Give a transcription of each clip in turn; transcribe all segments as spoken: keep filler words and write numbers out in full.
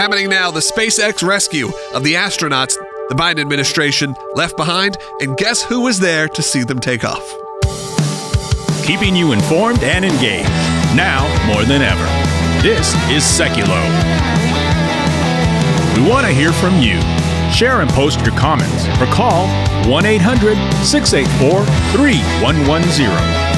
Happening now, the SpaceX rescue of the astronauts the Biden administration left behind, and guess who was there to see them take off? Keeping you informed and engaged, now more than ever. This is Seculo. We want to hear from you. Share and post your comments or call one eight hundred six eight four three one one zero.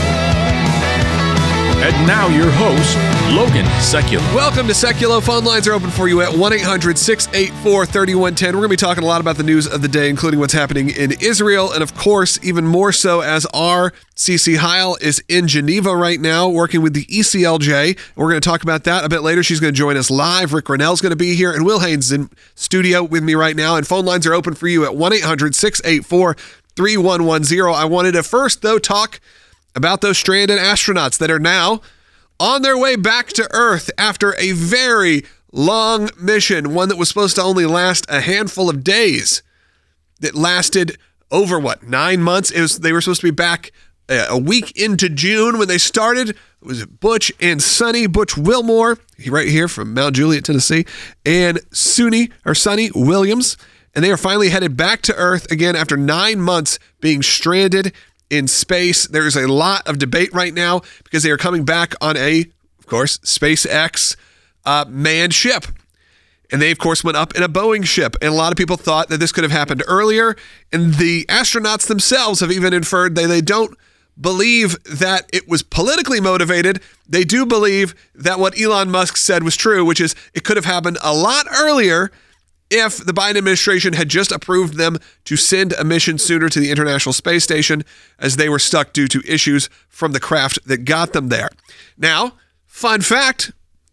And now your host, Logan Seculo. Welcome to Seculo. Phone lines are open for you at one eight hundred six eight four three one one zero. We're going to be talking a lot about the news of the day, including what's happening in Israel, and of course, even more so as our Cece Heil is in Geneva right now working with the E C L J. We're going to talk about that a bit later. She's going to join us live. Rick Rennell's going to be here, and Will Haynes is in studio with me right now, and phone lines are open for you at one eight hundred six eight four three one one zero. I wanted to first, though, talk about those stranded astronauts that are now on their way back to Earth after a very long mission, one that was supposed to only last a handful of days, that lasted over, what, nine months? It was, they were supposed to be back a week into June when they started. It was Butch and Sonny, Butch Wilmore, right here from Mount Juliet, Tennessee, and Sunny, or Sonny Williams, and they are finally headed back to Earth again after nine months being stranded in space. There's a lot of debate right now because they are coming back on a, of course, SpaceX uh, manned ship. And they, of course, went up in a Boeing ship. And a lot of people thought that this could have happened earlier. And the astronauts themselves have even inferred that they don't believe that it was politically motivated. They do believe that what Elon Musk said was true, which is it could have happened a lot earlier if the Biden administration had just approved them to send a mission sooner to the International Space Station, as they were stuck due to issues from the craft that got them there. Now, fun fact,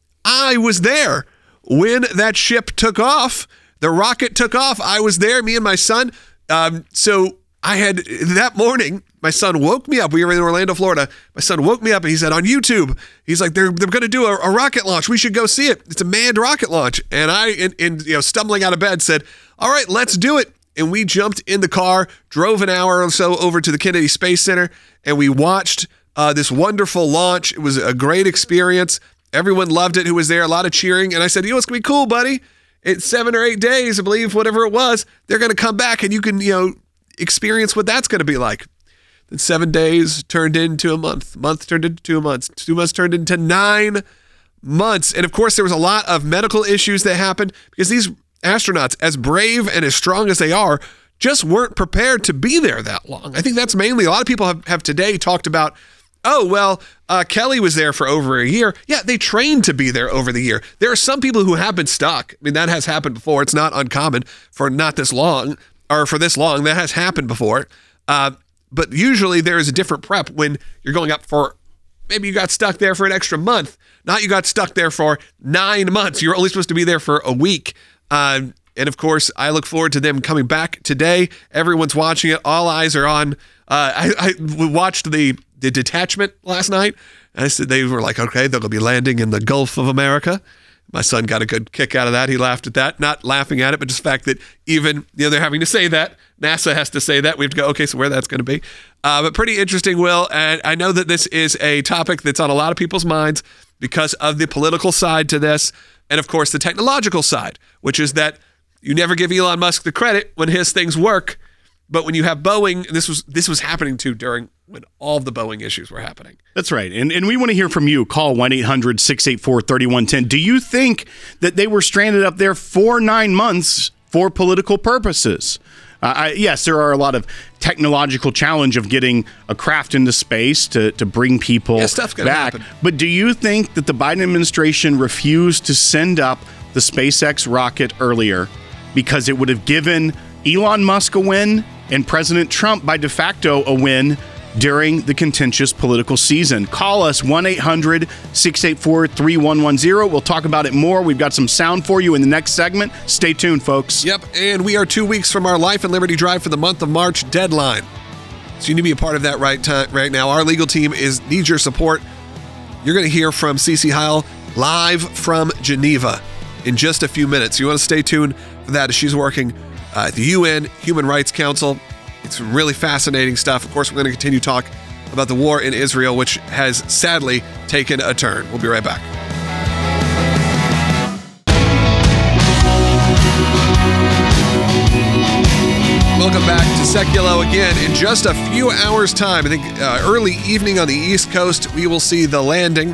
I was there when that ship took off. The rocket took off. I was there, me and my son. Um, so I had, that morning, my son woke me up. We were in Orlando, Florida. My son woke me up and he said, on YouTube, he's like, they're they're going to do a, a rocket launch. We should go see it. It's a manned rocket launch. And I, in, in you know, stumbling out of bed, said, all right, let's do it. And we jumped in the car, drove an hour or so over to the Kennedy Space Center, and we watched uh, this wonderful launch. It was a great experience. Everyone loved it who was there, a lot of cheering. And I said, you know, it's going to be cool, buddy. It's seven or eight days, I believe, whatever it was. They're going to come back and you can, you know, experience what that's going to be like. Then seven days turned into a month. Month turned into two months. Two months turned into nine months. And of course, there was a lot of medical issues that happened because these astronauts, as brave and as strong as they are, just weren't prepared to be there that long. I think that's mainly, a lot of people have, have today talked about, oh, well, uh, Kelly was there for over a year. Yeah, they trained to be there over the year. There are some people who have been stuck. I mean, that has happened before. It's not uncommon for not this long, or for this long. That has happened before. Uh, but usually there is a different prep when you're going up for, maybe you got stuck there for an extra month. Not you got stuck there for nine months. You're only supposed to be there for a week. Uh, and of course, I look forward to them coming back today. Everyone's watching it. All eyes are on. Uh, I, I watched the, the detachment last night. I said, they were like, okay, they'll be landing in the Gulf of America. My son got a good kick out of that. He laughed at that, not laughing at it, but just the fact that even, you know, they're having to say that. NASA has to say that. We have to go, okay, so where that's going to be. Uh, but pretty interesting, Will. And I know that this is a topic that's on a lot of people's minds because of the political side to this. And of course, the technological side, which is that you never give Elon Musk the credit when his things work. But when you have Boeing, this was this was happening too during when all of the Boeing issues were happening. That's right. And and we want to hear from you. Call one eight hundred six eight four three one one zero. Do you think that they were stranded up there for nine months for political purposes? Uh, I, yes, there are a lot of technological challenge of getting a craft into space to, to bring people yeah, stuff's gonna back. Happen. But do you think that the Biden administration refused to send up the SpaceX rocket earlier because it would have given Elon Musk a win and President Trump by de facto a win during the contentious political season? Call us one eight hundred six eight four three one one zero. We'll talk about it more. We've got some sound for you in the next segment. Stay tuned, folks. Yep, and we are two weeks from our Life and Liberty Drive for the month of March deadline. So you need to be a part of that right time, right now. Our legal team is needs your support. You're going to hear from Cece Heil live from Geneva in just a few minutes. You want to stay tuned for that as she's working uh, at the U N Human Rights Council. It's really fascinating stuff. Of course, we're going to continue to talk about the war in Israel, which has sadly taken a turn. We'll be right back. Welcome back to Seculo again. In just a few hours' time, I think uh, early evening on the East Coast, we will see the landing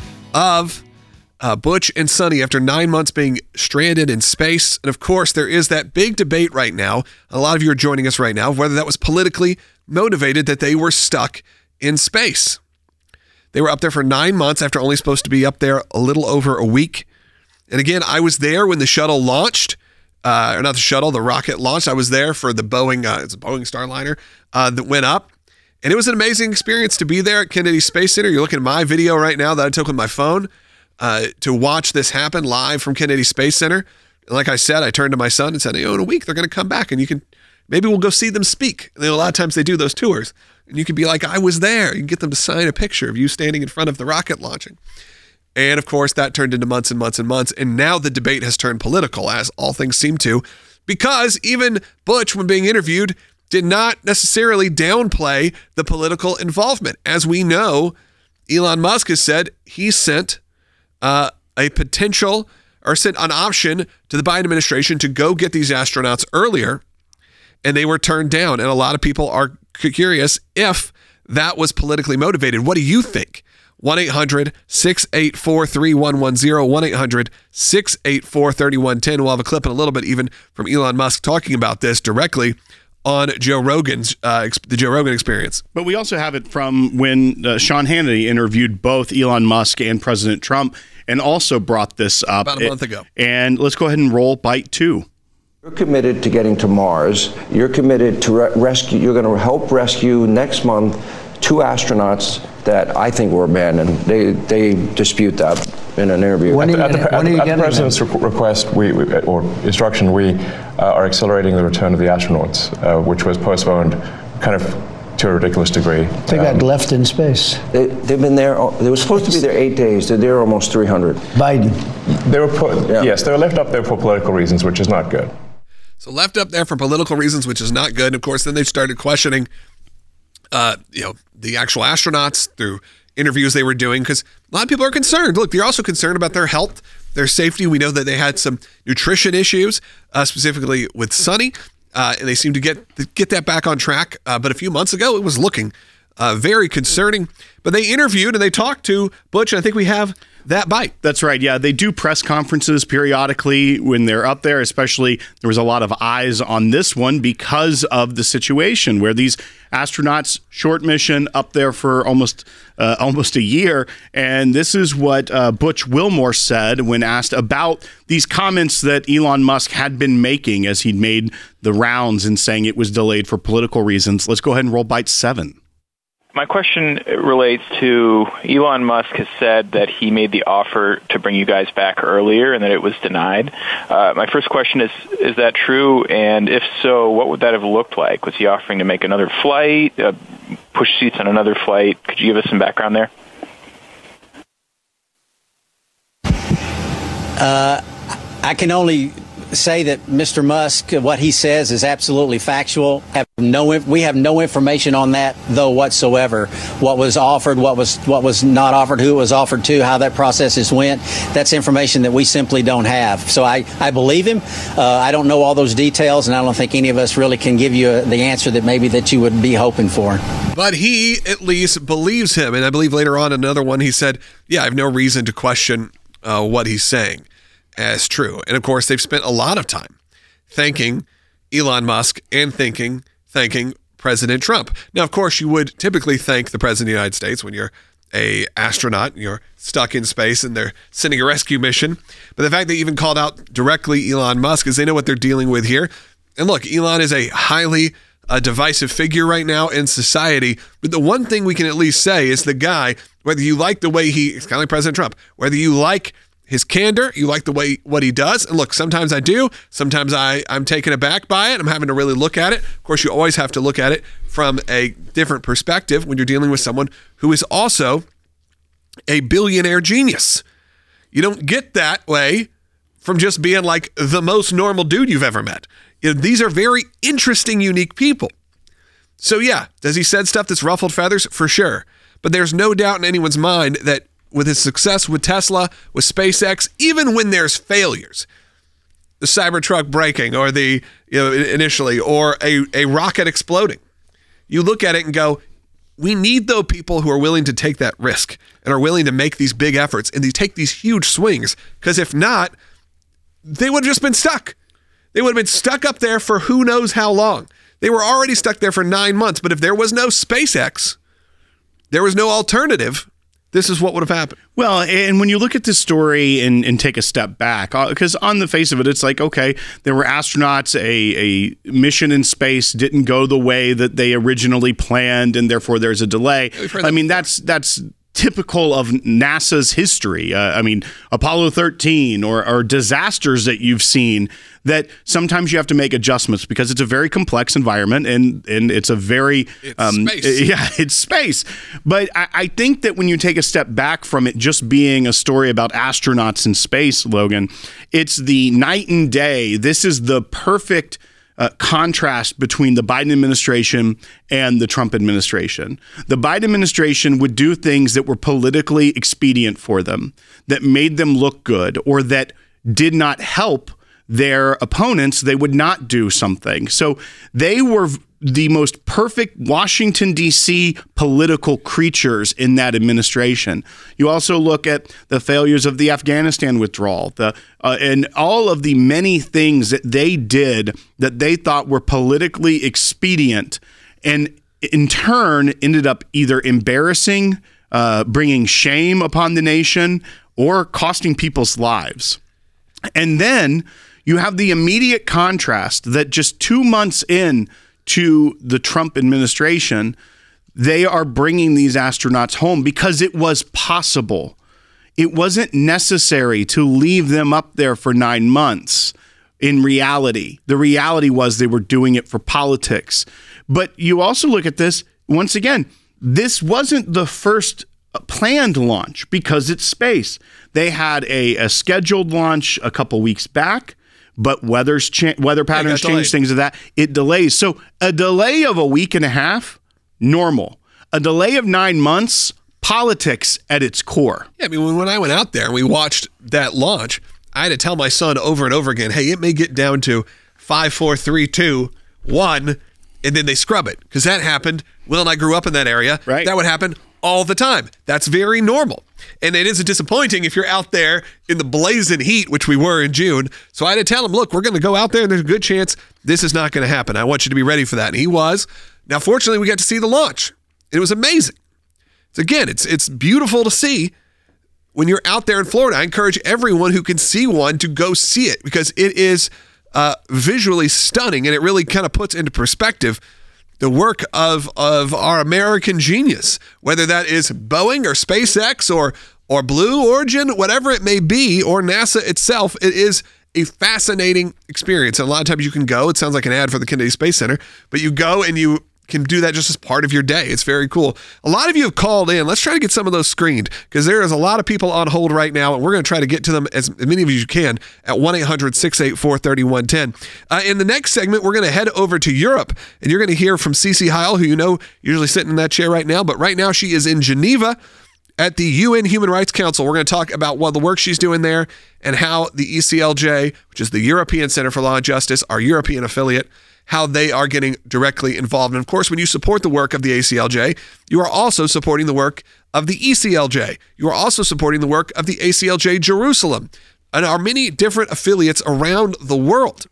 of uh, Butch and Sunny after nine months being stranded in space. And of course, there is that big debate right now. A lot of you are joining us right now, whether that was politically motivated that they were stuck in space. They were up there for nine months after only supposed to be up there a little over a week. And again, I was there when the shuttle launched. Uh, or not the shuttle, the rocket launched. I was there for the Boeing, uh, it's a Boeing Starliner uh, that went up. And it was an amazing experience to be there at Kennedy Space Center. You're looking at my video right now that I took with my phone uh, to watch this happen live from Kennedy Space Center. And like I said, I turned to my son and said, you know, in a week, they're going to come back and you can, maybe we'll go see them speak. And a lot of times they do those tours. And you can be like, I was there. You can get them to sign a picture of you standing in front of the rocket launching. And of course, that turned into months and months and months. And now the debate has turned political, as all things seem to, because even Butch, when being interviewed, did not necessarily downplay the political involvement. As we know, Elon Musk has said he sent uh, a potential or sent an option to the Biden administration to go get these astronauts earlier, and they were turned down. And a lot of people are curious if that was politically motivated. What do you think? one eight hundred six eight four three one one zero, one eight hundred six eight four three one one zero. We'll have a clip in a little bit even from Elon Musk talking about this directly on Joe Rogan's, uh, the Joe Rogan Experience. But we also have it from when uh, Sean Hannity interviewed both Elon Musk and President Trump and also brought this up. About a month ago. And let's go ahead and roll bite two. You're committed to getting to Mars. You're committed to re- rescue, you're going to help rescue next month two astronauts that I think were abandoned. They they dispute that in an interview. When At are you the, gonna, when are you At the getting president's them? re- request we, we, or instruction, we uh, are accelerating the return of the astronauts, uh, which was postponed kind of to a ridiculous degree. They got um, left in space. they, they've been there, they were supposed to be there eight days. They're there almost three hundred. Biden. They were put, Yeah. yes, they were left up there for political reasons, which is not good. So left up there for political reasons, which is not good. And of course, then they started questioning Uh, you know, the actual astronauts through interviews they were doing, because a lot of people are concerned. Look, they're also concerned about their health, their safety. We know that they had some nutrition issues, uh, specifically with Sunny, uh, and they seem to get get that back on track. Uh, but a few months ago, it was looking uh, very concerning. But they interviewed and they talked to Butch, and I think we have that bite. That's right. Yeah, they do press conferences periodically when they're up there, especially there was a lot of eyes on this one because of the situation where these astronauts, short mission up there for almost uh, almost a year. And this is what uh, Butch Wilmore said when asked about these comments that Elon Musk had been making as he'd made the rounds and saying it was delayed for political reasons. Let's go ahead and roll bite seven. My question relates to Elon Musk has said that he made the offer to bring you guys back earlier and that it was denied. Uh, my first question is, is that true? And if so, what would that have looked like? Was he offering to make another flight, uh, push seats on another flight? Could you give us some background there? Uh, I can only say that Mister Musk, what he says is absolutely factual. Have no, we have no information on that, though, whatsoever. What was offered, what was what was not offered, who it was offered to, how that processes went. That's information that we simply don't have. So I, I believe him. Uh, I don't know all those details, and I don't think any of us really can give you a, the answer that maybe that you would be hoping for. But he at least believes him. And I believe later on another one, he said, yeah, I have no reason to question uh, what he's saying as true. And of course, they've spent a lot of time thanking Elon Musk and thinking, thanking President Trump. Now, of course, you would typically thank the President of the United States when you're a astronaut, you're stuck in space and they're sending a rescue mission. But the fact they even called out directly Elon Musk is they know what they're dealing with here. And look, Elon is a highly uh, divisive figure right now in society. But the one thing we can at least say is the guy, whether you like the way he, it's kind of like President Trump, whether you like his candor, you like the way what he does. And look, sometimes I do. Sometimes I, I'm taken aback by it. I'm having to really look at it. Of course, you always have to look at it from a different perspective when you're dealing with someone who is also a billionaire genius. You don't get that way from just being like the most normal dude you've ever met. You know, these are very interesting, unique people. So yeah, does he said stuff that's ruffled feathers? For sure. But there's no doubt in anyone's mind that with his success with Tesla, with SpaceX, even when there's failures, the Cybertruck breaking or the, you know, initially, or a, a rocket exploding. You look at it and go, we need those people who are willing to take that risk and are willing to make these big efforts and they take these huge swings. Because if not, they would have just been stuck. They would have been stuck up there for who knows how long. They were already stuck there for nine months. But if there was no SpaceX, there was no alternative, this is what would have happened. Well, and when you look at this story and, and take a step back, because on the face of it, it's like, okay, there were astronauts, a, a mission in space didn't go the way that they originally planned, and therefore there's a delay. I mean, that's that's typical of NASA's history. Uh, I mean, Apollo thirteen or, or disasters that you've seen, that sometimes you have to make adjustments because it's a very complex environment and, and it's a very... It's um, space. Yeah, it's space. But I, I think that when you take a step back from it just being a story about astronauts in space, Logan, it's the night and day. This is the perfect Uh, contrast between the Biden administration and the Trump administration. The Biden administration would do things that were politically expedient for them, that made them look good, or that did not help their opponents. They would not do something. So they were the most perfect Washington, D C political creatures in that administration. You also look at the failures of the Afghanistan withdrawal, the uh, and all of the many things that they did that they thought were politically expedient, and in turn ended up either embarrassing, uh, bringing shame upon the nation, or costing people's lives. And then you have the immediate contrast that just two months in to the Trump administration, they are bringing these astronauts home because it was possible. It wasn't necessary to leave them up there for nine months. In reality, the reality was they were doing it for politics. But you also look at this, once again, this wasn't the first planned launch because it's space. They had a, a scheduled launch a couple weeks back, but weather's cha- weather patterns change, things of that. It delays. So a delay of a week and a half, normal. A delay of nine months, politics at its core. Yeah, I mean, when I went out there and we watched that launch, I had to tell my son over and over again, hey, it may get down to five, four, three, two, one, and then they scrub it. Because that happened. Will and I grew up in that area. Right. That would happen all the time. That's very normal. And it is disappointing if you're out there in the blazing heat, which we were in June. So I had to tell him, look, we're going to go out there and there's a good chance this is not going to happen. I want you to be ready for that. And he was. Now, fortunately, we got to see the launch. It was amazing. So again, it's it's beautiful to see when you're out there in Florida. I encourage everyone who can see one to go see it because it is uh, visually stunning and it really kind of puts into perspective the work of of our American genius, whether that is Boeing or SpaceX or or Blue Origin, whatever it may be, or NASA itself. It is a fascinating experience. And a lot of times you can go, it sounds like an ad for the Kennedy Space Center, but you go and you can do that just as part of your day. It's very cool. A lot of you have called in. Let's try to get some of those screened because there is a lot of people on hold right now, and we're going to try to get to them as many of you as you can at one eight hundred six eight four three one one zero. Uh, in the next segment, we're going to head over to Europe, and you're going to hear from Cece Heil, who you know usually sitting in that chair right now, but right now she is in Geneva at the U N Human Rights Council. We're going to talk about what the work she's doing there and how the E C L J, which is the European Center for Law and Justice, our European affiliate, how they are getting directly involved. And of course, when you support the work of the A C L J, you are also supporting the work of the E C L J. You are also supporting the work of the A C L J Jerusalem and our many different affiliates around the world.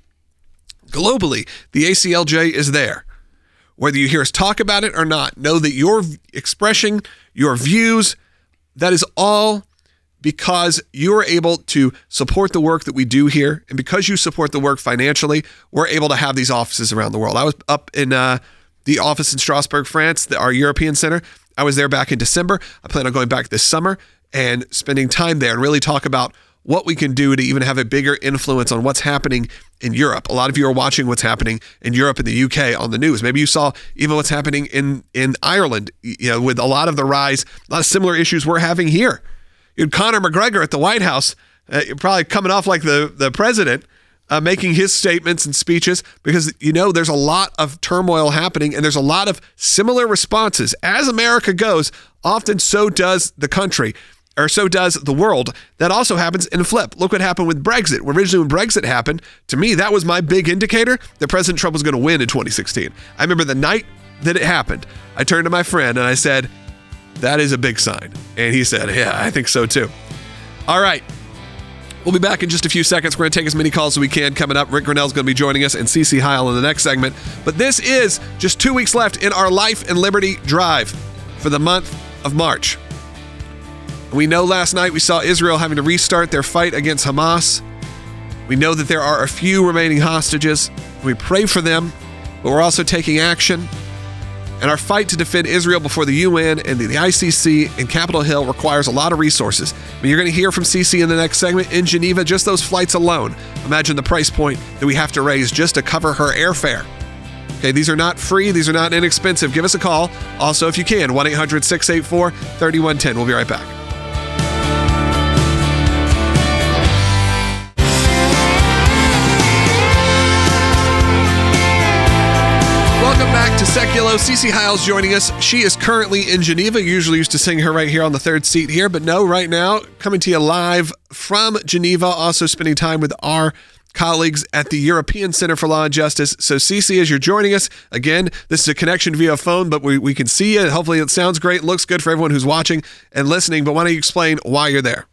Globally, the A C L J is there. Whether you hear us talk about it or not, know that your expressing, your views, that is all because you are able to support the work that we do here. And because you support the work financially, we're able to have these offices around the world. I was up in uh, the office in Strasbourg, France, the, our European Center. I was there back in December. I plan on going back this summer and spending time there and really talk about what we can do to even have a bigger influence on what's happening in Europe. A lot of you are watching what's happening in Europe and the U K on the news. Maybe you saw even what's happening in, in Ireland, you know, with a lot of the rise, a lot of similar issues we're having here. You had Conor McGregor at the White House, uh, probably coming off like the, the president, uh, making his statements and speeches because, you know, there's a lot of turmoil happening and there's a lot of similar responses. As America goes, often so does the country. or so does the world. That also happens in a flip. Look what happened with Brexit. Originally, when Brexit happened, to me, that was my big indicator that President Trump was going to win in twenty sixteen. I remember the night that it happened, I turned to my friend and I said, that is a big sign. And he said, yeah, I think so too. All right. We'll be back in just a few seconds. We're going to take as many calls as we can coming up. Rick Grinnell's going to be joining us and Cece Heil in the next segment. But this is just two weeks left in our Life and Liberty Drive for the month of March. We know last night we saw Israel having to restart their fight against Hamas. We know that there are a few remaining hostages. We pray for them, but we're also taking action. And our fight to defend Israel before the U N and the I C C in Capitol Hill requires a lot of resources. I mean, you're going to hear from Cece in the next segment in Geneva, just those flights alone. Imagine the price point that we have to raise just to cover her airfare. Okay, these are not free. These are not inexpensive. Give us a call. Also, if you can, one eight hundred six eight four three one one zero. We'll be right back. Welcome back to Seculo. Cece Heil's joining us. She is currently in Geneva. Usually used to sing her right here on the third seat here, but no, right now, coming to you live from Geneva, also spending time with our colleagues at the European Center for Law and Justice. So Cece, as you're joining us, again, this is a connection via phone, but we, we can see you. Hopefully it sounds great, looks good for everyone who's watching and listening, but why don't you explain why you're there?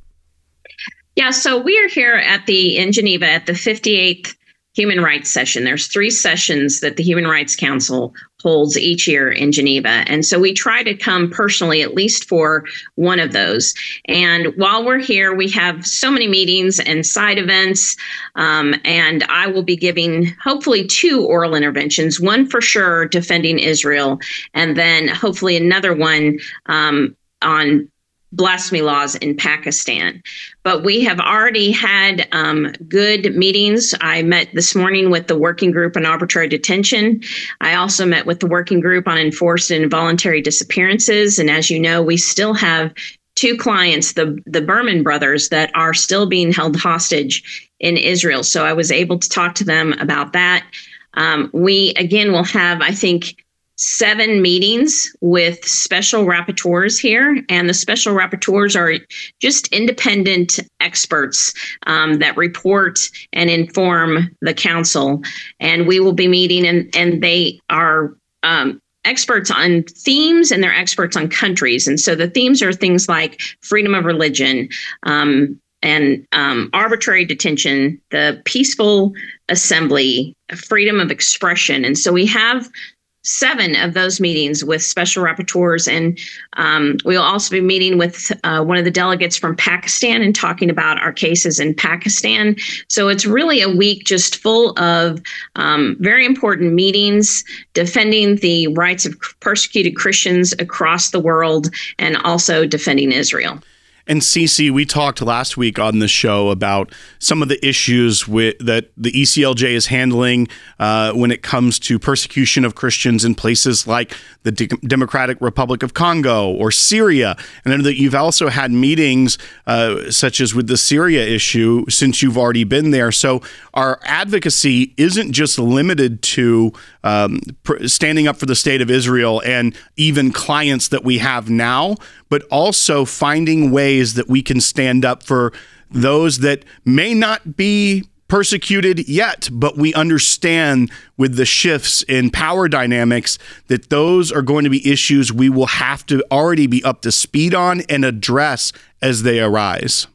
Yeah, so we are here at the in Geneva at the fifty-eighth Human Rights Session. There's three sessions that the Human Rights Council holds each year in Geneva. And so we try to come personally, at least for one of those. And while we're here, we have so many meetings and side events. Um, and I will be giving hopefully two oral interventions, one for sure defending Israel, and then hopefully another one um, on blasphemy laws in Pakistan. But we have already had um, good meetings. I met this morning with the working group on arbitrary detention. I also met with the working group on enforced and involuntary disappearances. And as you know, we still have two clients, the, the Berman brothers, that are still being held hostage in Israel. So I was able to talk to them about that. Um, we, again, will have, I think, seven meetings with special rapporteurs here. And the special rapporteurs are just independent experts um, that report and inform the council. And we will be meeting, and, and they are um, experts on themes, and they're experts on countries. And so the themes are things like freedom of religion, um, and um, arbitrary detention, the peaceful assembly, freedom of expression. And so we have seven of those meetings with special rapporteurs. And um, we'll also be meeting with uh, one of the delegates from Pakistan and talking about our cases in Pakistan. So it's really a week just full of um, very important meetings, defending the rights of persecuted Christians across the world, and also defending Israel. And Cece, we talked last week on the show about some of the issues with, that the E C L J is handling uh, when it comes to persecution of Christians in places like the D- Democratic Republic of Congo or Syria. And I know that you've also had meetings uh, such as with the Syria issue since you've already been there. So our advocacy isn't just limited to um, pr- standing up for the state of Israel and even clients that we have now, but also finding ways that we can stand up for those that may not be persecuted yet, but we understand with the shifts in power dynamics that those are going to be issues we will have to already be up to speed on and address as they arise.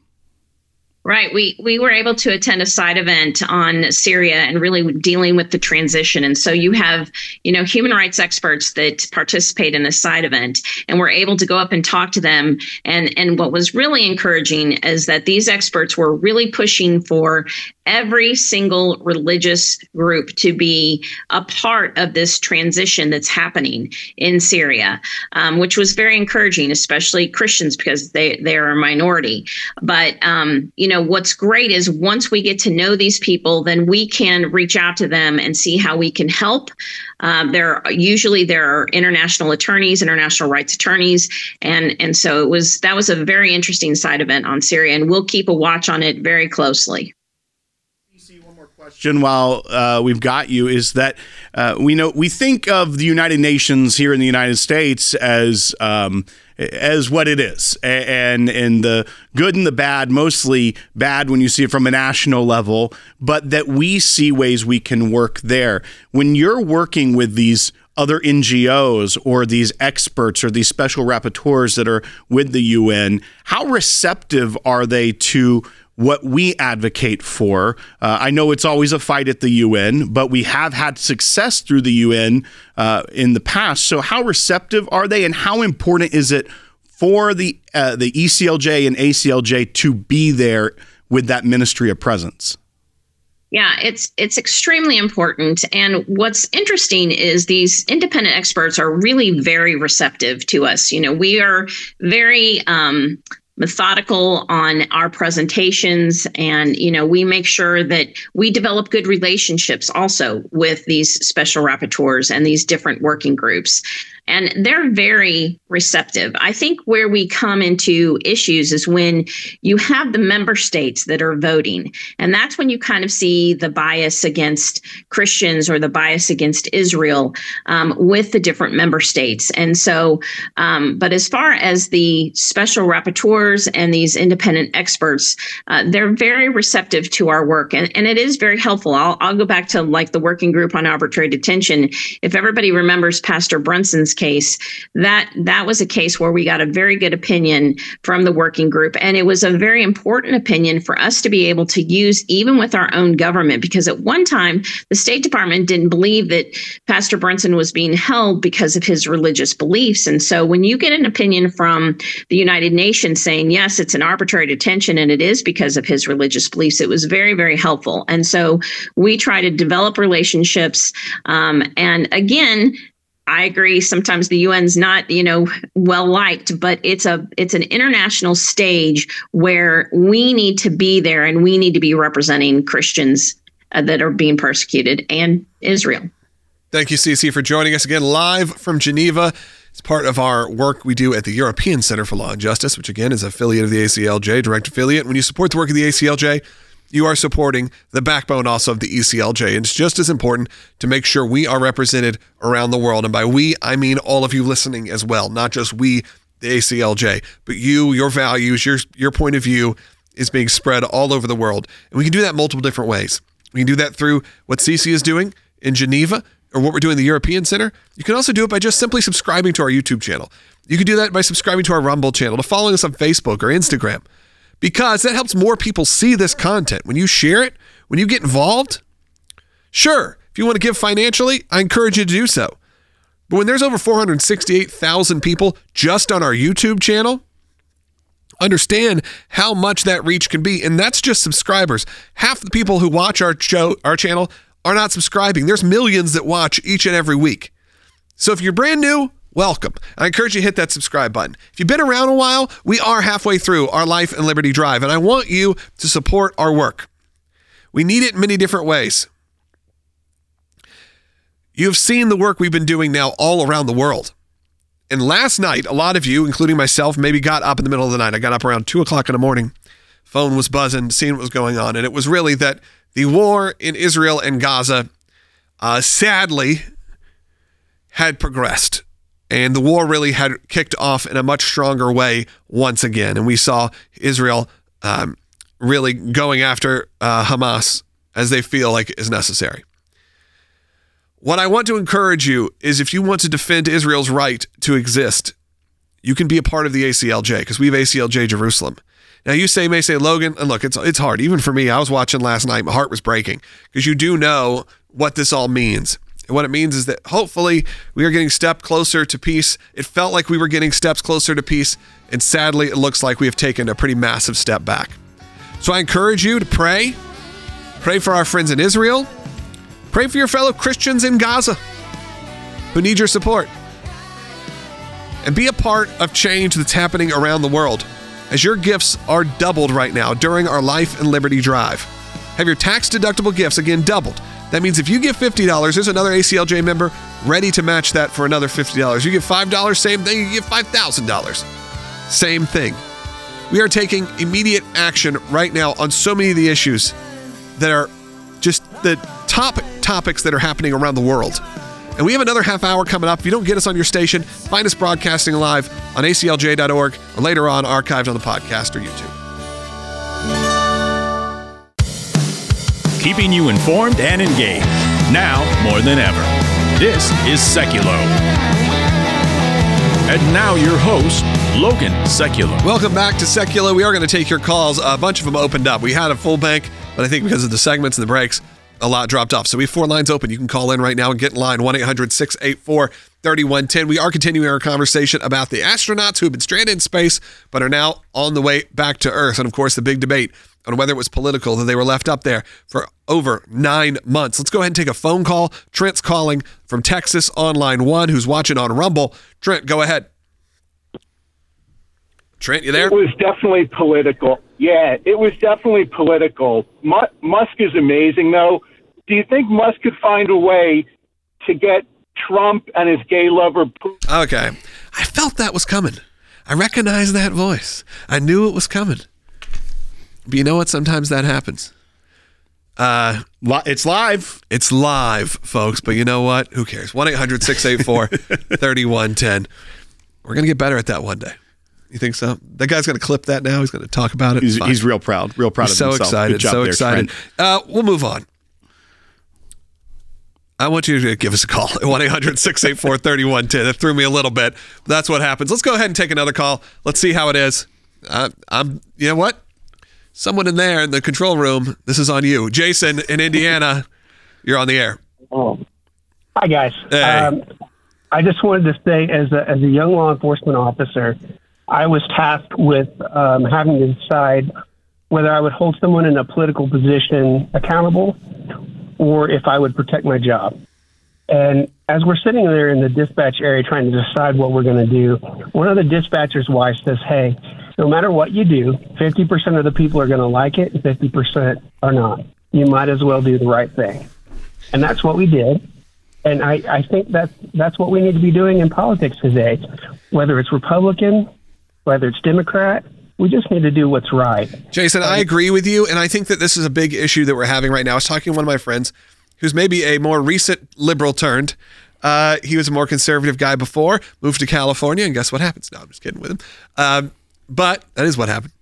Right. We we were able to attend a side event on Syria and really dealing with the transition. And so you have, you know, human rights experts that participate in this side event, and we're able to go up and talk to them. And, and what was really encouraging is that these experts were really pushing for every single religious group to be a part of this transition that's happening in Syria, um, which was very encouraging, especially Christians, because they, they are a minority. But, um, you know, what's great is once we get to know these people, then we can reach out to them and see how we can help. Um, there are, usually there are international attorneys, international rights attorneys. And, and so it was that was a very interesting side event on Syria, and we'll keep a watch on it very closely. Question while uh, we've got you is that uh, we know we think of the United Nations here in the United States as um, as what it is, and and the good and the bad, mostly bad when you see it from a national level, but that we see ways we can work there. When you're working with these other N G Os or these experts or these special rapporteurs that are with the U N, how receptive are they to what we advocate for? Uh, I know it's always a fight at the U N, but we have had success through the U N uh, in the past. So how receptive are they, and how important is it for the uh, the E C L J and A C L J to be there with that ministry of presence? Yeah, it's it's extremely important. And what's interesting is these independent experts are really very receptive to us. You know, we are very um, methodical on our presentations, and you know, we make sure that we develop good relationships also with these special rapporteurs and these different working groups. And they're very receptive. I think where we come into issues is when you have the member states that are voting. And that's when you kind of see the bias against Christians or the bias against Israel um, with the different member states. And so, um, but as far as the special rapporteurs and these independent experts, uh, they're very receptive to our work. And, and it is very helpful. I'll, I'll go back to like the working group on arbitrary detention. If everybody remembers Pastor Brunson's case, that that was a case where we got a very good opinion from the working group. And it was a very important opinion for us to be able to use even with our own government, because at one time, the State Department didn't believe that Pastor Brunson was being held because of his religious beliefs. And so when you get an opinion from the United Nations saying, yes, it's an arbitrary detention and it is because of his religious beliefs, it was very, very helpful. And so we try to develop relationships. Um, and again, I agree. Sometimes the U N's not, you know, well liked, but it's a it's an international stage where we need to be there and we need to be representing Christians uh, that are being persecuted and Israel. Thank you, Cece, for joining us again live from Geneva. It's part of our work we do at the European Center for Law and Justice, which again is an affiliate of the A C L J, direct affiliate. When you support the work of the A C L J, you are supporting the backbone also of the E C L J. And it's just as important to make sure we are represented around the world. And by we, I mean all of you listening as well, not just we, the A C L J, but you, your values, your, your point of view is being spread all over the world. And we can do that multiple different ways. We can do that through what Cece is doing in Geneva, or what we're doing in the European Center. You can also do it by just simply subscribing to our YouTube channel. You can do that by subscribing to our Rumble channel, to following us on Facebook or Instagram, because that helps more people see this content. When you share it, when you get involved, sure, if you want to give financially, I encourage you to do so. But when there's over four hundred sixty-eight thousand people just on our YouTube channel, understand how much that reach can be. And that's just subscribers. Half the people who watch our show, our channel, are not subscribing. There's millions that watch each and every week. So if you're brand new, welcome. I encourage you to hit that subscribe button. If you've been around a while, we are halfway through our Life and Liberty Drive, and I want you to support our work. We need it in many different ways. You've seen the work we've been doing now all around the world. And last night, a lot of you, including myself, maybe got up in the middle of the night. I got up around two o'clock in the morning. Phone was buzzing, seeing what was going on. And it was really that the war in Israel and Gaza, uh, sadly, had progressed. And the war really had kicked off in a much stronger way once again. And we saw Israel um, really going after uh, Hamas as they feel like is necessary. What I want to encourage you is, if you want to defend Israel's right to exist, you can be a part of the A C L J, because we have A C L J Jerusalem. Now, you say, may say, Logan, and look, it's it's hard. Even for me, I was watching last night, my heart was breaking, because you do know what this all means. And what it means is that hopefully we are getting a step closer to peace. It felt like we were getting steps closer to peace, and sadly, it looks like we have taken a pretty massive step back. So I encourage you to pray. Pray for our friends in Israel. Pray for your fellow Christians in Gaza who need your support. And be a part of change that's happening around the world, as your gifts are doubled right now during our Life and Liberty Drive. Have your tax-deductible gifts, again, doubled. That means if you give fifty dollars, there's another A C L J member ready to match that for another fifty dollars. You give five dollars, same thing. You give five thousand dollars. Same thing. We are taking immediate action right now on so many of the issues that are just the top topics that are happening around the world. And we have another half hour coming up. If you don't get us on your station, find us broadcasting live on A C L J dot org or later on archived on the podcast or YouTube. Keeping you informed and engaged, now more than ever. This is Seculo. And now your host, Logan Seculo. Welcome back to Seculo. We are going to take your calls. A bunch of them opened up. We had a full bank, but I think because of the segments and the breaks, a lot dropped off. So we have four lines open. You can call in right now and get in line, one eight hundred six eight four three one one zero. We are continuing our conversation about the astronauts who have been stranded in space but are now on the way back to Earth. And of course, the big debate on whether it was political that they were left up there for over nine months. Let's go ahead and take a phone call. Trent's calling from Texas on line one, who's watching on Rumble. Trent, go ahead. Trent, you there? It was definitely political. Yeah, it was definitely political. Mu- Musk is amazing, though. Do you think Musk could find a way to get Trump and his gay lover? Okay. I felt that was coming. I recognized that voice. I knew it was coming. But you know what? Sometimes that happens. Uh, it's live. It's live, folks. But you know what? Who cares? one eight hundred six eight four three one one zero. We're going to get better at that one day. You think so? That guy's going to clip that now. He's going to talk about it. He's, he's real proud. Real proud he's of so himself. Excited, Good job so there, excited. Uh, we'll move on. I want you to give us a call at one eight hundred six eight four three one one zero. That threw me a little bit. But that's what happens. Let's go ahead and take another call. Let's see how it is. Uh, I'm. You know what? Someone in there in the control room. This is on you, Jason in Indiana. You're on the air. Oh, hi guys. Hey. Um, I just wanted to say, as a, as a young law enforcement officer, I was tasked with um, having to decide whether I would hold someone in a political position accountable or if I would protect my job. And as we're sitting there in the dispatch area trying to decide what we're going to do, one of the dispatcher's wives says, hey, no matter what you do, fifty percent of the people are going to like it and fifty percent are not. You might as well do the right thing. And that's what we did. And I, I think that's, that's what we need to be doing in politics today. Whether it's Republican, whether it's Democrat, we just need to do what's right. Jason, I agree with you. And I think that this is a big issue that we're having right now. I was talking to one of my friends who's maybe a more recent liberal turned. Uh, he was a more conservative guy before, moved to California, and guess what happens? No, I'm just kidding with him. Um, but that is what happened.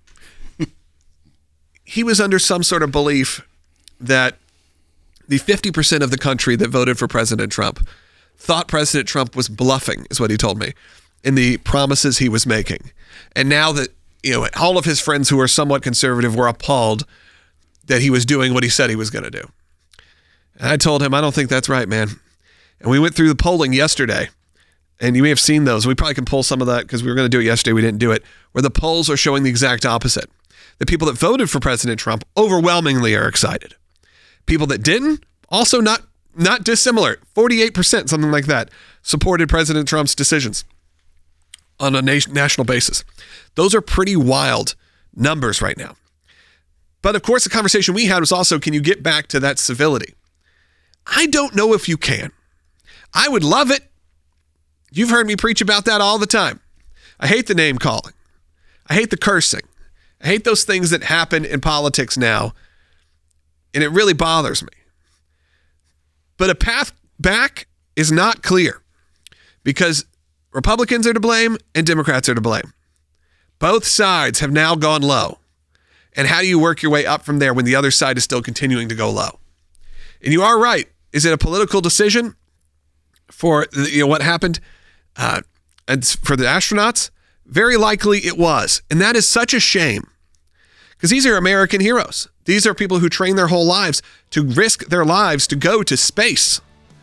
He was under some sort of belief that the fifty percent of the country that voted for President Trump thought President Trump was bluffing, is what he told me, in the promises he was making. And now that, you know, all of his friends who are somewhat conservative were appalled that he was doing what he said he was going to do. And I told him, I don't think that's right, man. And we went through the polling yesterday, and you may have seen those. We probably can pull some of that because we were going to do it yesterday. We didn't do it, where the polls are showing the exact opposite. The people that voted for President Trump overwhelmingly are excited. People that didn't, also not not dissimilar. forty-eight percent, something like that, supported President Trump's decisions on a nation, national basis. Those are pretty wild numbers right now. But of course, the conversation we had was also, can you get back to that civility? I don't know if you can. I would love it. You've heard me preach about that all the time. I hate the name calling. I hate the cursing. I hate those things that happen in politics now. And it really bothers me. But a path back is not clear because Republicans are to blame and Democrats are to blame. Both sides have now gone low. And how do you work your way up from there when the other side is still continuing to go low? And you are right. Is it a political decision for, you know, what happened uh, and for the astronauts? Very likely it was. And that is such a shame because these are American heroes. These are people who train their whole lives to risk their lives to go to space.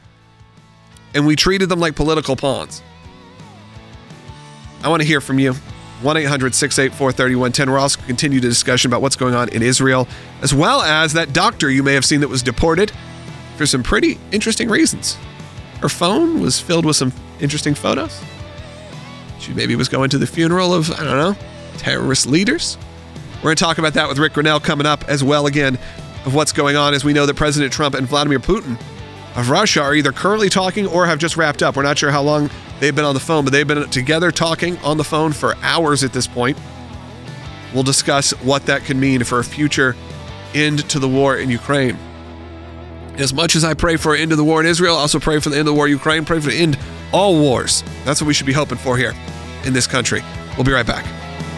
And we treated them like political pawns. I want to hear from you. one eight hundred six eight four three one one zero. We're also going to continue the discussion about what's going on in Israel, as well as that doctor you may have seen that was deported for some pretty interesting reasons. Her phone was filled with some interesting photos. She maybe was going to the funeral of, I don't know, terrorist leaders. We're going to talk about that with Rick Grinnell coming up, as well, again, of what's going on, as we know that President Trump and Vladimir Putin of Russia are either currently talking or have just wrapped up. We're not sure how long they've been on the phone, but they've been together talking on the phone for hours at this point. We'll discuss what that could mean for a future end to the war in Ukraine. As much as I pray for an end of the war in Israel, I also pray for the end of the war in Ukraine, pray for the end all wars. That's what we should be hoping for here in this country. We'll be right back.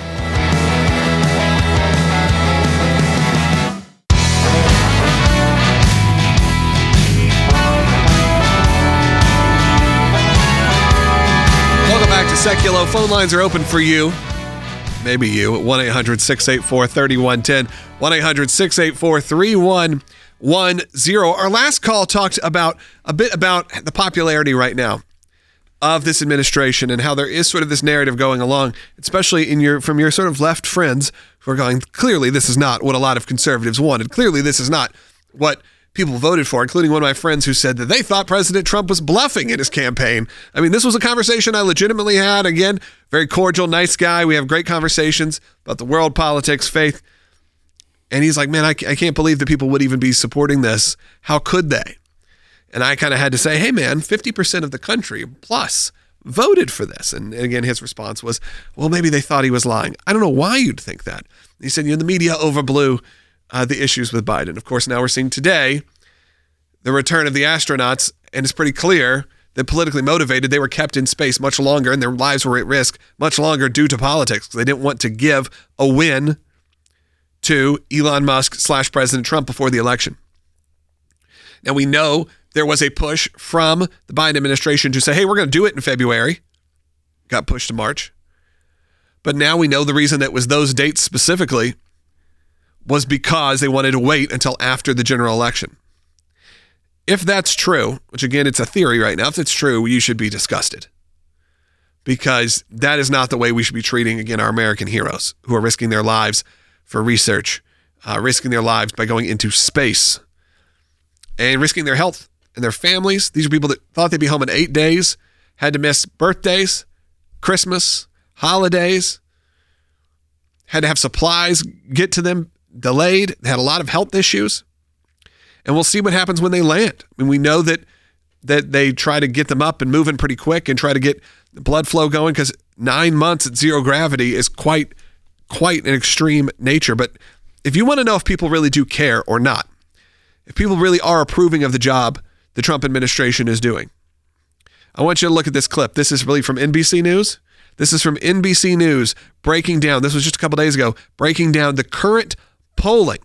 Welcome back to Seculo. Phone lines are open for you. Maybe you at one eight hundred six eight four three one one zero. one eight hundred six eight four three one one zero. Our last call talked about a bit about the popularity right now of this administration and how there is sort of this narrative going along, especially in your from your sort of left friends who are going, clearly this is not what a lot of conservatives wanted. Clearly this is not what people voted for, including one of my friends who said that they thought President Trump was bluffing in his campaign. I mean, this was a conversation I legitimately had. Again, very cordial, nice guy. We have great conversations about the world, politics, faith. And he's like, man, I, I can't believe that people would even be supporting this. How could they? And I kind of had to say, hey, man, fifty percent of the country plus voted for this. And again, his response was, well, maybe they thought he was lying. I don't know why you'd think that. He said, you know, the media overblew uh, the issues with Biden. Of course, now we're seeing today the return of the astronauts, and it's pretty clear that politically motivated, they were kept in space much longer and their lives were at risk much longer due to politics. They didn't want to give a win to Elon Musk slash President Trump before the election. Now, we know there was a push from the Biden administration to say, hey, we're going to do it in February. Got pushed to March. But now we know the reason that was those dates specifically was because they wanted to wait until after the general election. If that's true, which again, it's a theory right now, if it's true, you should be disgusted. Because that is not the way we should be treating, again, our American heroes who are risking their lives for research, uh, risking their lives by going into space and risking their health and their families. These are people that thought they'd be home in eight days, had to miss birthdays, Christmas, holidays, had to have supplies get to them delayed. They had a lot of health issues. And we'll see what happens when they land. I mean, we know that that they try to get them up and moving pretty quick and try to get the blood flow going because nine months at zero gravity is quite, quite an extreme nature. But if you want to know if people really do care or not, if people really are approving of the job the Trump administration is doing, I want you to look at this clip. This is really from N B C News. This is from N B C News breaking down, this was just a couple days ago, breaking down the current polling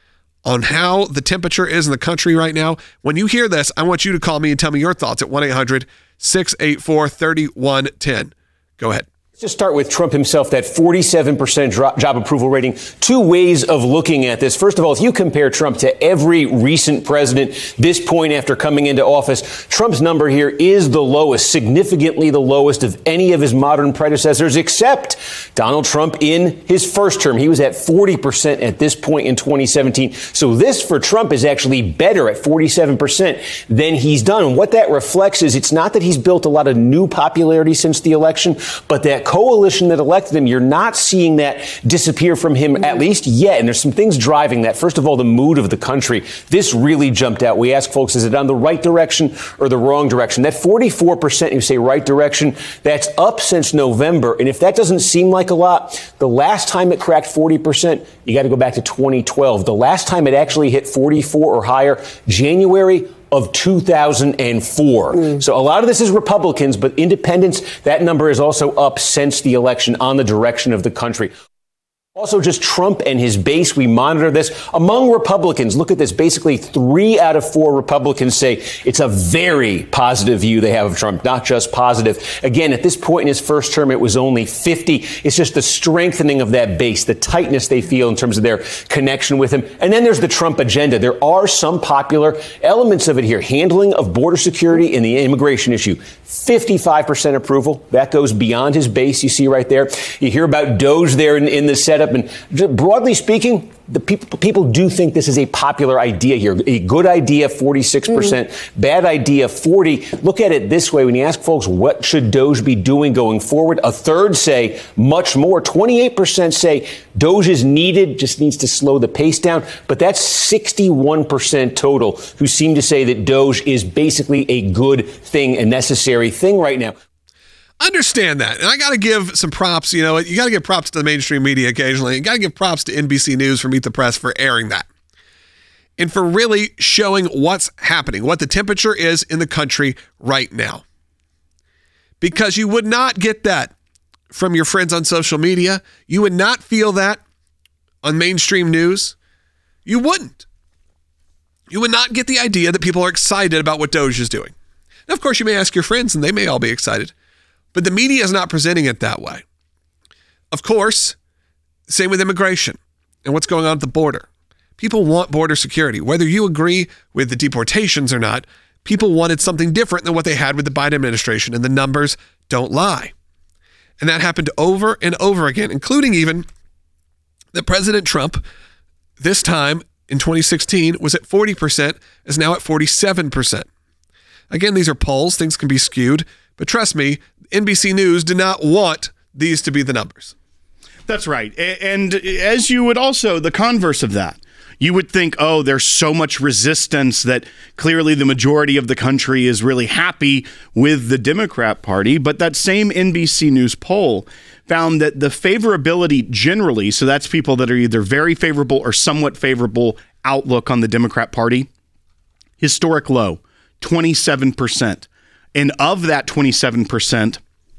on how the temperature is in the country right now. When you hear this, I want you to call me and tell me your thoughts at one eight hundred six eight four three one one zero. Go ahead. Let's just start with Trump himself, that forty-seven percent job approval rating. Two ways of looking at this. First of all, if you compare Trump to every recent president, this point after coming into office, Trump's number here is the lowest, significantly the lowest of any of his modern predecessors, except Donald Trump in his first term. He was at forty percent at this point in twenty seventeen. So this for Trump is actually better at forty-seven percent than he's done. And what that reflects is it's not that he's built a lot of new popularity since the election, but that coalition that elected him, you're not seeing that disappear from him, at least yet. And there's some things driving that. First of all, the mood of the country. This really jumped out. We ask folks, is it on the right direction or the wrong direction? That forty-four percent, you say right direction, that's up since November. And if that doesn't seem like a lot, the last time it cracked forty percent, you got to go back to twenty twelve. The last time it actually hit forty-four or higher, January of two thousand four. Mm. So a lot of this is Republicans, but independents, that number is also up since the election on the direction of the country. Also, just Trump and his base. We monitor this among Republicans. Look at this. Basically, three out of four Republicans say it's a very positive view they have of Trump, not just positive. Again, at this point in his first term, it was only fifty. It's just the strengthening of that base, the tightness they feel in terms of their connection with him. And then there's the Trump agenda. There are some popular elements of it here. Handling of border security and the immigration issue. fifty-five percent approval. That goes beyond his base. You see right there. You hear about Doge there in, in the setup. And broadly speaking, the people people do think this is a popular idea here. A good idea, forty-six percent. Mm-hmm. Bad idea, forty. Look at it this way. When you ask folks, what should Doge be doing going forward? A third say much more. twenty-eight percent say Doge is needed, just needs to slow the pace down. But that's sixty-one percent total who seem to say that Doge is basically a good thing, a necessary thing right now. Understand that. And I got to give some props. You know, you got to give props to the mainstream media occasionally. You got to give props to N B C News for Meet the Press for airing that. and for really showing what's happening, what the temperature is in the country right now. Because you would not get that from your friends on social media. You would not feel that on mainstream news. You wouldn't. You would not get the idea that people are excited about what Doge is doing. Now, of course, you may ask your friends, and they may all be excited, but the media is not presenting it that way. Of course, same with immigration and what's going on at the border. People want border security. Whether you agree with the deportations or not, people wanted something different than what they had with the Biden administration, and the numbers don't lie. And that happened over and over again, including even that President Trump, this time in twenty sixteen, was at forty percent, is now at forty-seven percent. Again, these are polls. Things can be skewed. But trust me, N B C News did not want these to be the numbers. That's right. And as you would also, the converse of that, you would think, oh, there's so much resistance that clearly the majority of the country is really happy with the Democrat Party. But that same N B C News poll found that the favorability generally, so that's people that are either very favorable or somewhat favorable outlook on the Democrat Party, historic low, twenty-seven percent. And of that twenty-seven percent,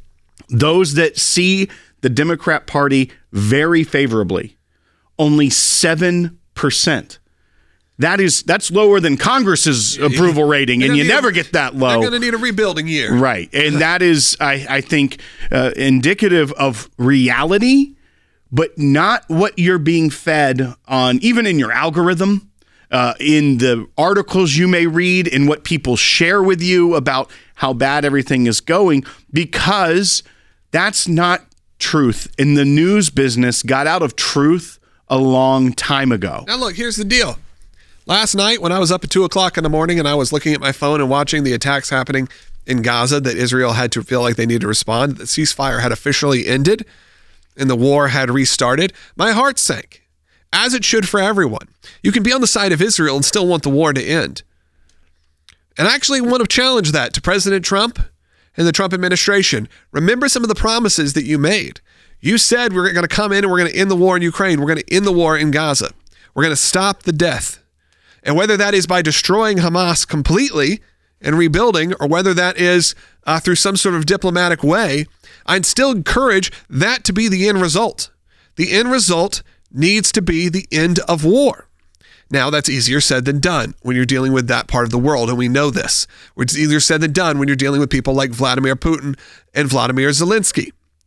those that see the Democrat Party very favorably, only seven percent. That is, that's lower than Congress's approval rating, and you never a, get that low. They're going to need a rebuilding year. Right. And that is, I, I think, uh, indicative of reality, but not what you're being fed on, even in your algorithm, uh, in the articles you may read, in what people share with you about how bad everything is going, because that's not truth. And the news business got out of truth a long time ago. Now, look, here's the deal. Last night, when I was up at two o'clock in the morning and I was looking at my phone and watching the attacks happening in Gaza, that Israel had to feel like they needed to respond, the ceasefire had officially ended and the war had restarted, my heart sank, as it should for everyone. You can be on the side of Israel and still want the war to end. And I actually want to challenge that to President Trump and the Trump administration. Remember some of the promises that you made. You said we're going to come in and we're going to end the war in Ukraine. We're going to end the war in Gaza. We're going to stop the death. And whether that is by destroying Hamas completely and rebuilding, or whether that is uh, through some sort of diplomatic way, I'd still encourage that to be the end result. The end result needs to be the end of war. Now, that's easier said than done when you're dealing with that part of the world, and we know this. It's easier said than done when you're dealing with people like Vladimir Putin and Vladimir Zelensky.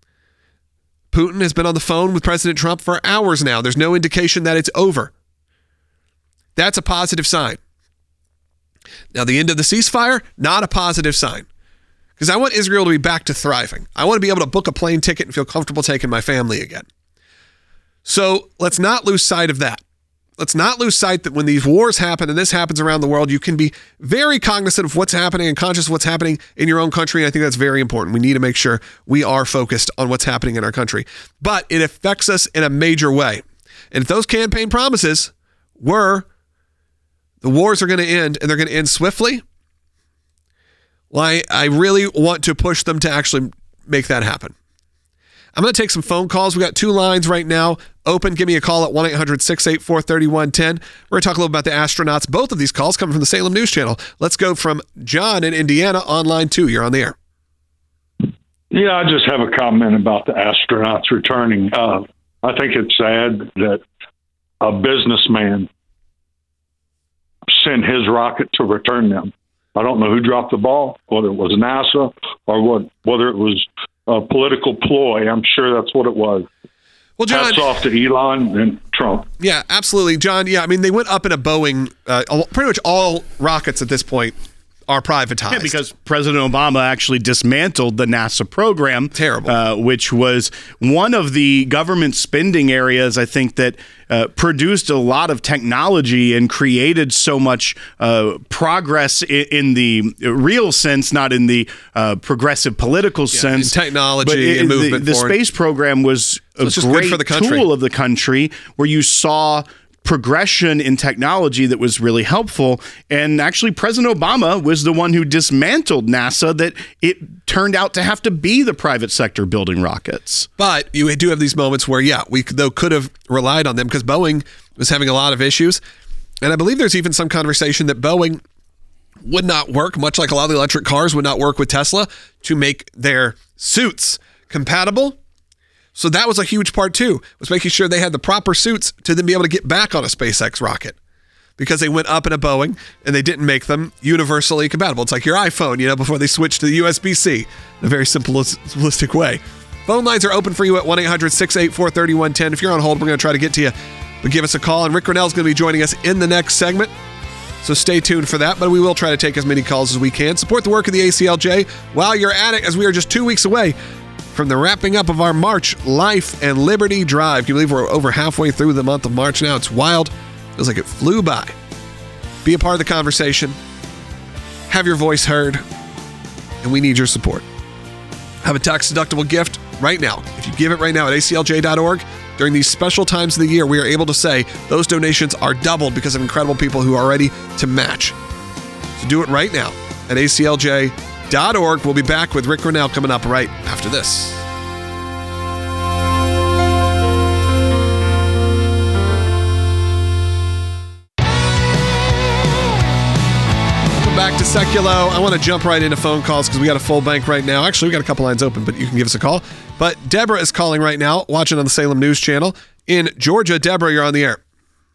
Putin has been on the phone with President Trump for hours now. There's no indication that it's over. That's a positive sign. Now, the end of the ceasefire, not a positive sign. Because I want Israel to be back to thriving. I want to be able to book a plane ticket and feel comfortable taking my family again. So let's not lose sight of that. Let's not lose sight that when these wars happen and this happens around the world, you can be very cognizant of what's happening and conscious of what's happening in your own country. And I think that's very important. We need to make sure we are focused on what's happening in our country. But it affects us in a major way. And if those campaign promises were the wars are going to end and they're going to end swiftly, well, I, I really want to push them to actually make that happen. I'm going to take some phone calls. We got two lines right now open. Give me a call at one eight hundred six eight four three one one zero. We're going to talk a little about the astronauts. Both of these calls coming from the Salem News Channel. Let's go from John in Indiana on line two. You're on the air. Yeah, I just have a comment about the astronauts returning. Uh, I think it's sad that a businessman sent his rocket to return them. I don't know who dropped the ball, whether it was NASA or what, whether it was a political ploy. I'm sure that's what it was. Well, John, hats off to Elon and Trump. Yeah, absolutely, John. Yeah, I mean, they went up in a Boeing. Uh, pretty much all rockets at this point are privatized. Yeah, because President Obama actually dismantled the NASA program. Terrible. Uh, which was one of the government spending areas, I think, that uh, produced a lot of technology and created so much uh, progress in, in the real sense, not in the uh, progressive political yeah, sense. Technology but it, and movement. The, the space program was so a great for the tool of the country where you saw progression in technology that was really helpful. And actually, President Obama was the one who dismantled NASA, that it turned out to have to be the private sector building rockets. But you do have these moments where, yeah, we though could have relied on them because Boeing was having a lot of issues. And I believe there's even some conversation that Boeing would not work, much like a lot of the electric cars would not work with Tesla, to make their suits compatible. So that was a huge part too, was making sure they had the proper suits to then be able to get back on a SpaceX rocket, because they went up in a Boeing and they didn't make them universally compatible. It's like your iPhone, you know, before they switched to the U S B C in a very simplistic way. Phone lines are open for you at one eight hundred six eight four three one one zero. If you're on hold, we're going to try to get to you, but give us a call. And Rick Grenell is going to be joining us in the next segment, so stay tuned for that. But we will try to take as many calls as we can. Support the work of the A C L J while you're at it, as we are just two weeks away from the wrapping up of our March Life and Liberty Drive. Can you believe we're over halfway through the month of March now? It's wild. Feels like it flew by. Be a part of the conversation. Have your voice heard. And we need your support. Have a tax-deductible gift right now. If you give it right now at A C L J dot org, during these special times of the year, we are able to say those donations are doubled because of incredible people who are ready to match. So do it right now at A C L J dot org. We'll be back with Rick Grenell coming up right after this. Back to Seculo. I want to jump right into phone calls because we got a full bank right now. Actually, we got a couple lines open, but you can give us a call. But Deborah is calling right now, watching on the Salem News Channel in Georgia. Deborah, you're on the air.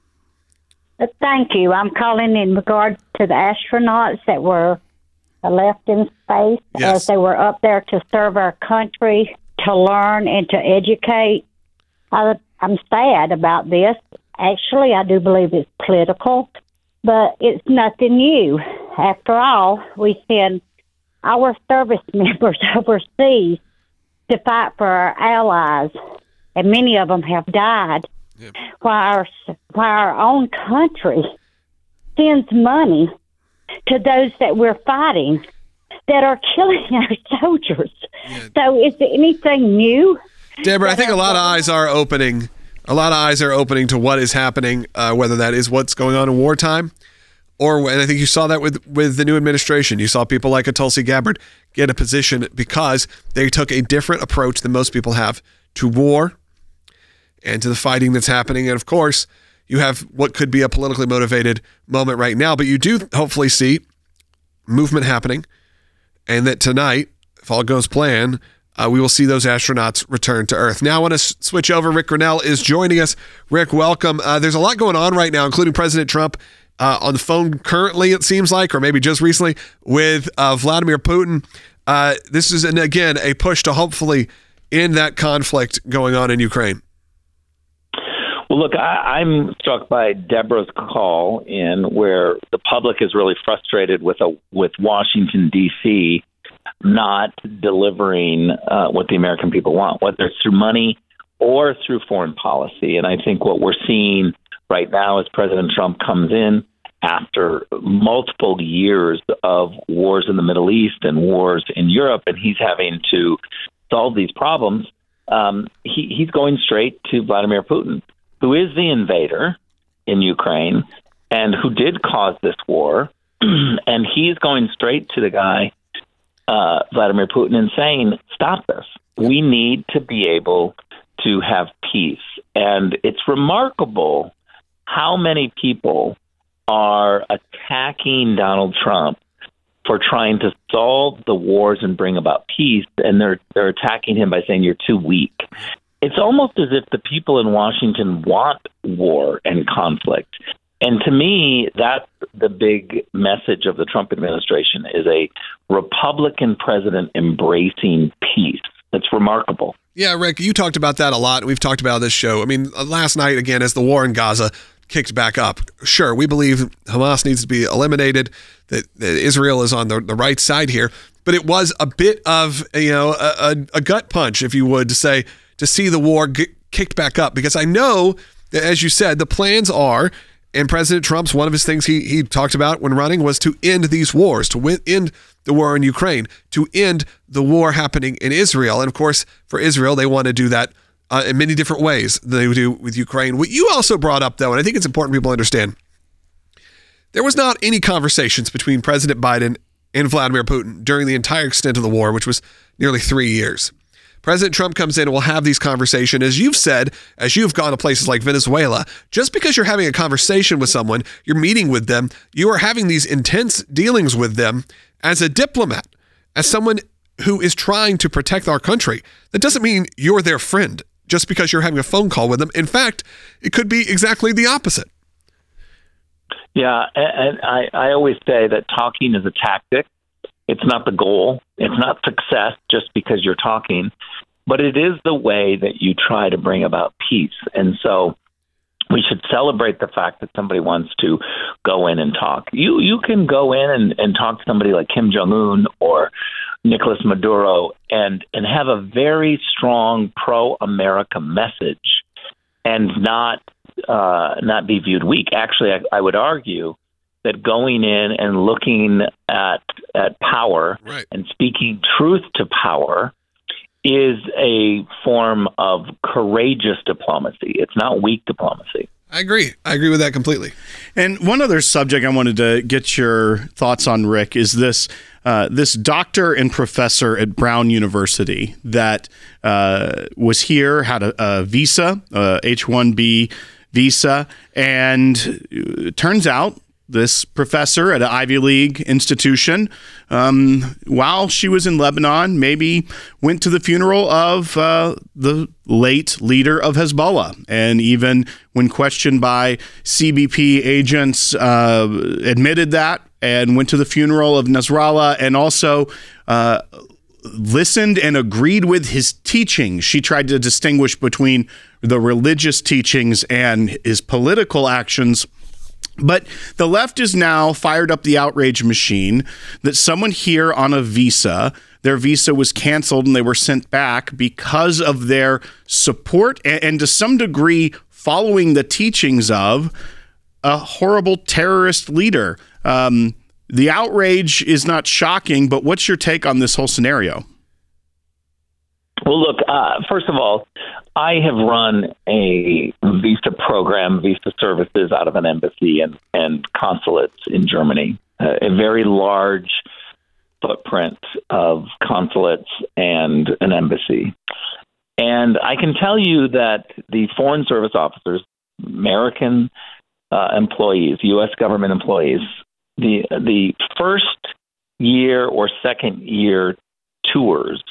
Thank you. I'm calling in regard to the astronauts that were left in space yes. as they were up there to serve our country, to learn and to educate. I, I'm sad about this. Actually, I do believe it's political, but it's nothing new. After all, we send our service members overseas to fight for our allies, and many of them have died, yep. while, our, while our own country sends money to those that we're fighting that are killing our soldiers. Yeah. So is there anything new? Deborah, I think a lot of eyes are opening. A lot of eyes are opening to what is happening, uh, whether that is what's going on in wartime, or, and I think you saw that with, with the new administration. You saw people like a Tulsi Gabbard get a position because they took a different approach than most people have to war and to the fighting that's happening. And of course, you have what could be a politically motivated moment right now, but you do hopefully see movement happening, and that tonight, if all goes plan, uh, we will see those astronauts return to Earth. Now I want to s- switch over. Rick Grenell is joining us. Rick, welcome. Uh, there's a lot going on right now, including President Trump uh, on the phone currently, it seems like, or maybe just recently, with uh, Vladimir Putin. Uh, this is, an, again, a push to hopefully end that conflict going on in Ukraine. Well, look, I, I'm struck by Deborah's call in where the public is really frustrated with a with Washington, D C not delivering uh, what the American people want, whether it's through money or through foreign policy. And I think what we're seeing right now as President Trump comes in after multiple years of wars in the Middle East and wars in Europe, and he's having to solve these problems, um, he, he's going straight to Vladimir Putin, who is the invader in Ukraine and who did cause this war. And he's going straight to the guy, uh, Vladimir Putin, and saying, stop this. We need to be able to have peace. And it's remarkable how many people are attacking Donald Trump for trying to solve the wars and bring about peace, and they're they're attacking him by saying you're too weak. It's almost as if the people in Washington want war and conflict. And to me, that's the big message of the Trump administration, is a Republican president embracing peace. That's remarkable. Yeah, Rick, you talked about that a lot. We've talked about this show. I mean, last night, again, as the war in Gaza kicked back up, sure, we believe Hamas needs to be eliminated, that, that Israel is on the, the right side here. But it was a bit of, you know, a, a, a gut punch, if you would, to say, to see the war get kicked back up. Because I know that, as you said, the plans are, and President Trump's, one of his things he he talked about when running was to end these wars, to win, end the war in Ukraine, to end the war happening in Israel. And of course, for Israel, they want to do that uh, in many different ways than they do with Ukraine. What you also brought up, though, and I think it's important people understand, there was not any conversations between President Biden and Vladimir Putin during the entire extent of the war, which was nearly three years. President Trump comes in and will have these conversations. As you've said, as you've gone to places like Venezuela, just because you're having a conversation with someone, you're meeting with them, you are having these intense dealings with them as a diplomat, as someone who is trying to protect our country. That doesn't mean you're their friend just because you're having a phone call with them. In fact, it could be exactly the opposite. Yeah, and I, I always say that talking is a tactic. It's not the goal. It's not success just because you're talking, but it is the way that you try to bring about peace. And so we should celebrate the fact that somebody wants to go in and talk. You you can go in and, and talk to somebody like Kim Jong-un or Nicolas Maduro and, and have a very strong pro-America message and not uh, not be viewed weak. Actually, I, I would argue that going in and looking at at power right. and speaking truth to power is a form of courageous diplomacy. It's not weak diplomacy. I agree. I agree with that completely. And one other subject I wanted to get your thoughts on, Rick, is this uh, this doctor and professor at Brown University that uh, was here, had a, a visa, a H one B visa, and it turns out this professor at an Ivy League institution, um, while she was in Lebanon, maybe went to the funeral of uh, the late leader of Hezbollah. And even when questioned by C B P agents, uh, admitted that and went to the funeral of Nasrallah and also uh, listened and agreed with his teachings. She tried to distinguish between the religious teachings and his political actions. But the left is now fired up the outrage machine that someone here on a visa, their visa was canceled and they were sent back because of their support and, and to some degree following the teachings of a horrible terrorist leader. Um, the outrage is not shocking, but what's your take on this whole scenario? Well, look, uh, first of all, I have run a visa program, visa services out of an embassy and, and consulates in Germany, uh, a very large footprint of consulates and an embassy. And I can tell you that the Foreign Service officers, American uh, employees, U S government employees, the the first year or second year tours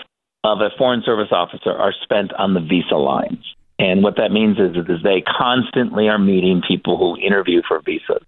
of a Foreign Service officer are spent on the visa lines. And what that means is, is they constantly are meeting people who interview for visas.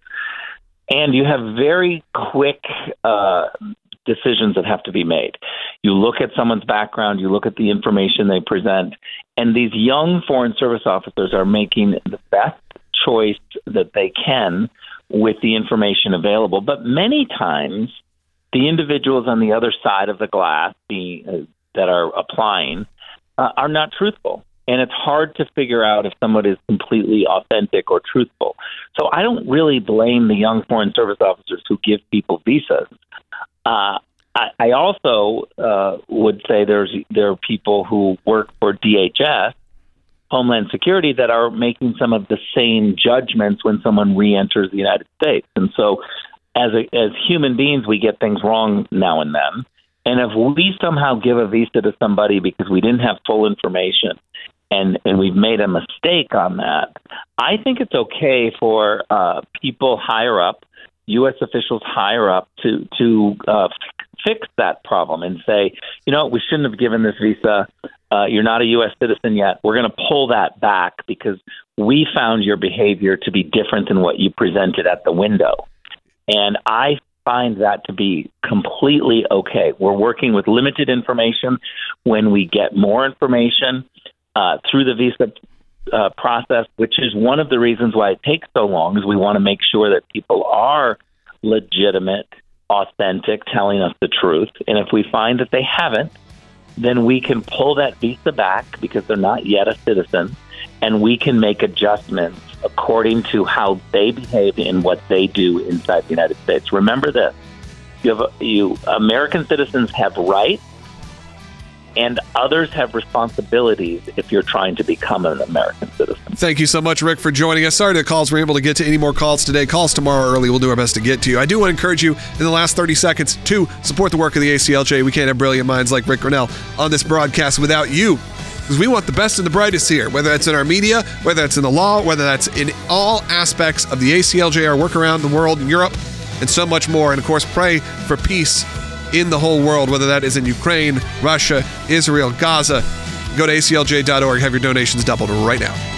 And you have very quick uh, decisions that have to be made. You look at someone's background, you look at the information they present, and these young Foreign Service officers are making the best choice that they can with the information available. But many times, the individuals on the other side of the glass, the uh, that are applying uh, are not truthful. And it's hard to figure out if someone is completely authentic or truthful. So I don't really blame the young Foreign Service officers who give people visas. Uh, I, I also uh, would say there's there are people who work for D H S, Homeland Security, that are making some of the same judgments when someone re-enters the United States. And so as a, as human beings, we get things wrong now and then. And if we somehow give a visa to somebody because we didn't have full information and, and we've made a mistake on that, I think it's okay for uh, people higher up, U S officials higher up, to, to uh, fix that problem and say, you know, we shouldn't have given this visa. Uh, you're not a U S citizen yet. We're going to pull that back because we found your behavior to be different than what you presented at the window. And I find that to be completely okay. We're working with limited information. When we get more information uh, through the visa uh, process, which is one of the reasons why it takes so long, is we want to make sure that people are legitimate, authentic, telling us the truth. And if we find that they haven't, then we can pull that visa back because they're not yet a citizen, and we can make adjustments according to how they behave and what they do inside the United States. Remember this: you have you American citizens have rights, and others have responsibilities if you're trying to become an American citizen. Thank you so much, Rick, for joining us. Sorry the calls were able to get to any more calls today. Calls tomorrow early. We'll do our best to get to you. I do want to encourage you in the last thirty seconds to support the work of the A C L J. We can't have brilliant minds like Rick Grinnell on this broadcast without you, because we want the best and the brightest here, whether that's in our media, whether that's in the law, whether that's in all aspects of the A C L J, our work around the world, in Europe, and so much more. And of course, pray for peace in the whole world, whether that is in Ukraine, Russia, Israel, Gaza. Go to A C L J dot org. Have your donations doubled right now.